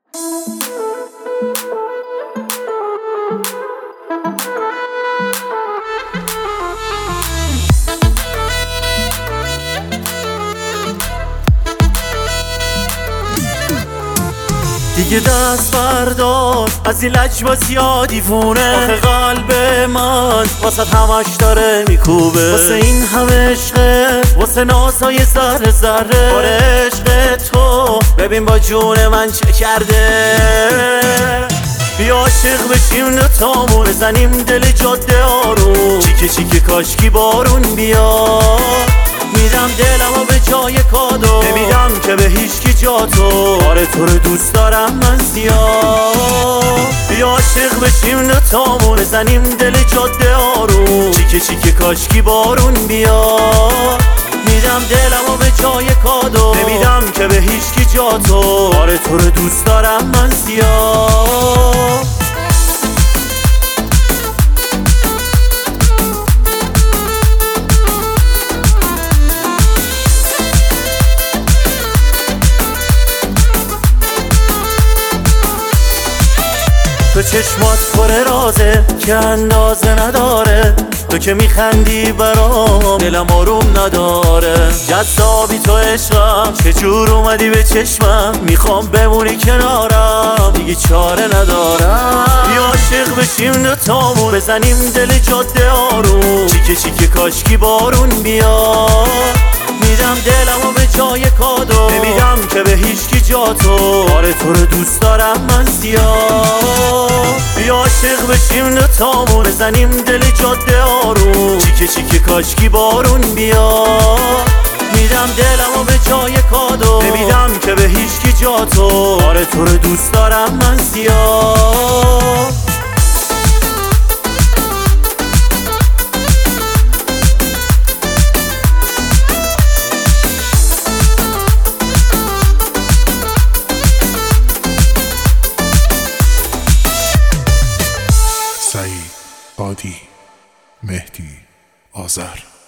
دیگه دست بردار از این لجباز یا دیوونه، آخه قلب من واسه همش داره میکوبه، واسه این همه عشقه، واسه نازهای ذره ذره. آره عشق تو ببین با جون من چه کرده. بیا عاشق بشیم دوتامون، بزنیم دل جاده آروم، چیکه چیکه کاشکی بارون بیا. میدم دلمو به جای کادو، نمیدم که به هیچکی جا تو. آره تو رو دوست دارم من زیاد. بیا عاشق بشیم دوتامون، بزنیم دل جاده آروم، چیکه چیکه کاشکی بارون بیا. میدم دلمو به جای کادو، نمیدم که به هیچکی جا تو. آره تو رو دوست دارم من زیاد. تو چشمات پر رازه که اندازه نداره، تو که میخندی برام دلم آروم نداره. جذابی تو عشقم، چجور اومدی به چشمم، میخوام بمونی کنارم دیگه چاره ندارم. بیا عاشق بشیم دوتامون، بزنیم دل جاده آروم، چیکه چیکه کاشکی بارون بیا. میدم دلمو به جای کادو، نمیدم که به هیچکی جا تو. آره تو رو دوست دارم من زیاد. بیا عاشق بشیم دوتامون، بزنیم دل جاده آروم، چیکه چیکه کاشکی بارون بیا. میدم دلمو به جای کادو، نمیدم که به هیچکی جا تو. آره تو رو دوست دارم من زیاد. سعید، هادی، مهدی، آذر.